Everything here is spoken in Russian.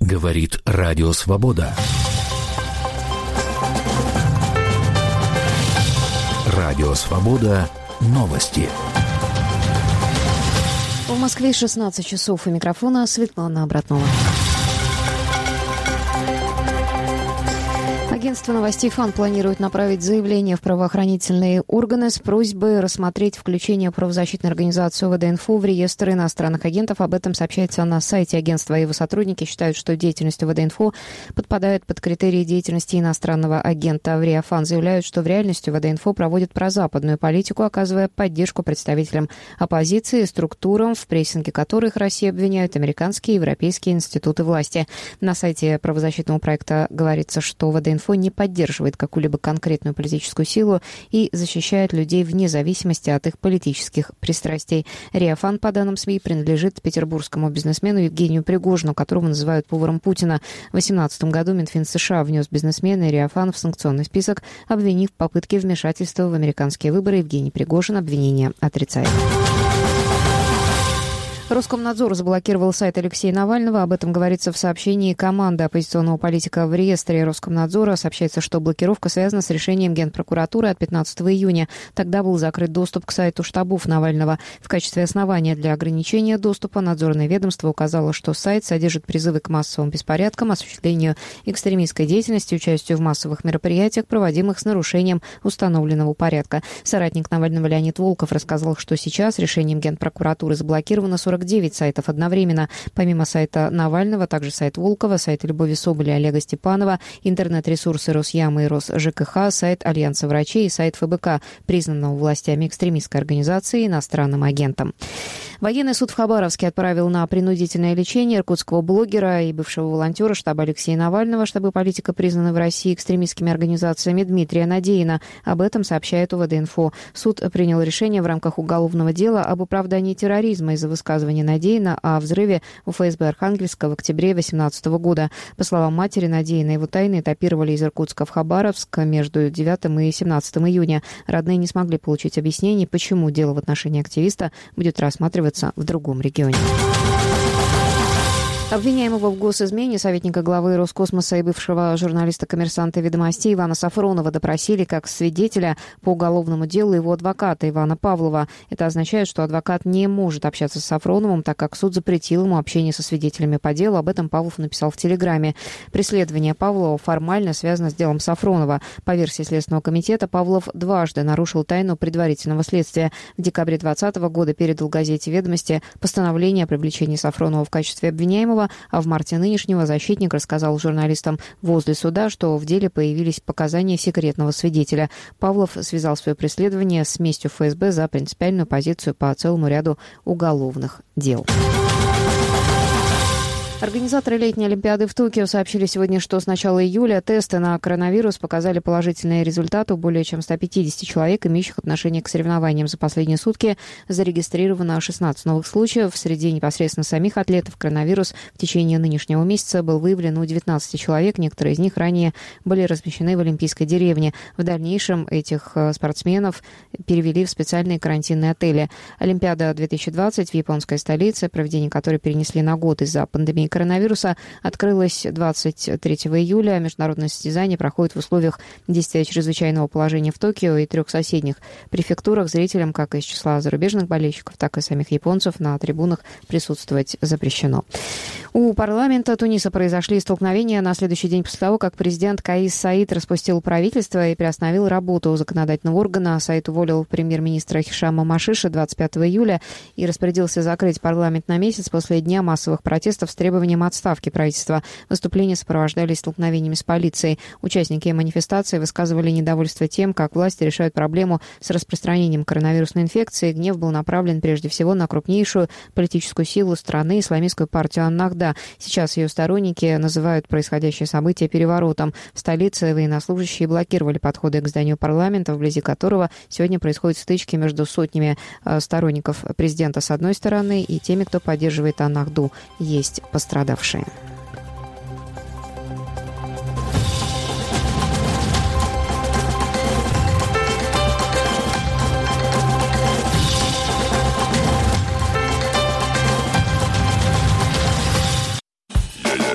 Говорит Радио Свобода. Радио Свобода. Новости. В Москве 16 часов. У микрофона Светлана Обратнова. Агентство новостей ФАН планирует направить заявление в правоохранительные органы с просьбой рассмотреть включение правозащитной организации УВД-Инфо в реестр иностранных агентов. Об этом сообщается на сайте агентства. Его сотрудники считают, что деятельность УВД-Инфо подпадает под критерии деятельности иностранного агента. В РИА ФАН заявляют, что в реальности УВД-Инфо проводит прозападную политику, оказывая поддержку представителям оппозиции и структурам, в прессинге которых Россию обвиняют американские и европейские институты власти. На сайте правозащитного проекта говорится, что УВД-Инфо не поддерживает какую-либо конкретную политическую силу и защищает людей вне зависимости от их политических пристрастий. РИА ФАН, по данным СМИ, принадлежит петербургскому бизнесмену Евгению Пригожину, которого называют поваром Путина. В 2018 году Минфин США внес бизнесмена РИА ФАН в санкционный список, обвинив в попытке вмешательства в американские выборы. Евгений Пригожин обвинение отрицает. Роскомнадзор заблокировал сайт Алексея Навального. Об этом говорится в сообщении команды оппозиционного политика в реестре Роскомнадзора. Сообщается, что блокировка связана с решением Генпрокуратуры от 15 июня. Тогда был закрыт доступ к сайту штабов Навального. В качестве основания для ограничения доступа надзорное ведомство указало, что сайт содержит призывы к массовым беспорядкам, осуществлению экстремистской деятельности, участию в массовых мероприятиях, проводимых с нарушением установленного порядка. Соратник Навального Леонид Волков рассказал, что сейчас решением Генпрокуратуры заблокировано 49 сайтов одновременно. Помимо сайта Навального, также сайт Волкова, сайт Любови Соболя и Олега Степанова, интернет-ресурсы Росямы и РосЖКХ, сайт Альянса врачей и сайт ФБК, признанного властями экстремистской организации, иностранным агентом. Военный суд в Хабаровске отправил на принудительное лечение иркутского блогера и бывшего волонтера штаба Алексея Навального. Штабы политика признаны в России экстремистскими организациями Дмитрия Надеина. Об этом сообщает УВД-Инфо. Суд принял решение в рамках уголовного дела об оправдании терроризма из-за высказывания Надеина о взрыве у ФСБ Архангельска в октябре 2018 года. По словам матери Надеина, его тайны этапировали из Иркутска в Хабаровск между 9 и 17 июня. Родные не смогли получить объяснений, почему дело в отношении активиста будет рассматриваться в другом регионе. Обвиняемого в госизмене советника главы Роскосмоса и бывшего журналиста-коммерсанта «Ведомостей» Ивана Сафронова допросили как свидетеля по уголовному делу его адвоката Ивана Павлова. Это означает, что адвокат не может общаться с Сафроновым, так как суд запретил ему общение со свидетелями по делу. Об этом Павлов написал в Телеграме. Преследование Павлова формально связано с делом Сафронова. По версии Следственного комитета, Павлов дважды нарушил тайну предварительного следствия. В декабре 2020 года передал газете «Ведомости» постановление о привлечении Сафронова в качестве обвиняемого, а в марте нынешнего защитник рассказал журналистам возле суда, что в деле появились показания секретного свидетеля. Павлов связал свое преследование с местью ФСБ за принципиальную позицию по целому ряду уголовных дел. Организаторы летней Олимпиады в Токио сообщили сегодня, что с начала июля тесты на коронавирус показали положительные результаты у более чем 150 человек, имеющих отношение к соревнованиям. За последние сутки зарегистрировано 16 новых случаев. Среди непосредственно самих атлетов коронавирус в течение нынешнего месяца был выявлен у 19 человек. Некоторые из них ранее были размещены в Олимпийской деревне. В дальнейшем этих спортсменов перевели в специальные карантинные отели. Олимпиада 2020 в японской столице, проведение которой перенесли на год из-за пандемии коронавируса, открылась 23 июля. Международное состязание проходит в условиях действия чрезвычайного положения в Токио и 3 соседних префектурах. Зрителям, как из числа зарубежных болельщиков, так и самих японцев, на трибунах присутствовать запрещено. У парламента Туниса произошли столкновения на следующий день после того, как президент Каис Саид распустил правительство и приостановил работу законодательного органа. Саид уволил премьер-министра Хишама Машиша 25 июля и распорядился закрыть парламент на месяц после дня массовых протестов с требованием отставки правительства. Выступления сопровождались столкновениями с полицией. Участники манифестации высказывали недовольство тем, как власти решают проблему с распространением коронавирусной инфекции. Гнев был направлен прежде всего на крупнейшую политическую силу страны, исламистскую партию Ан-Нахда. Сейчас ее сторонники называют происходящее событие переворотом. В столице военнослужащие блокировали подходы к зданию парламента, вблизи которого сегодня происходят стычки между сотнями сторонников президента с одной стороны и теми, кто поддерживает Ан-Нахду. Есть пострадавшие.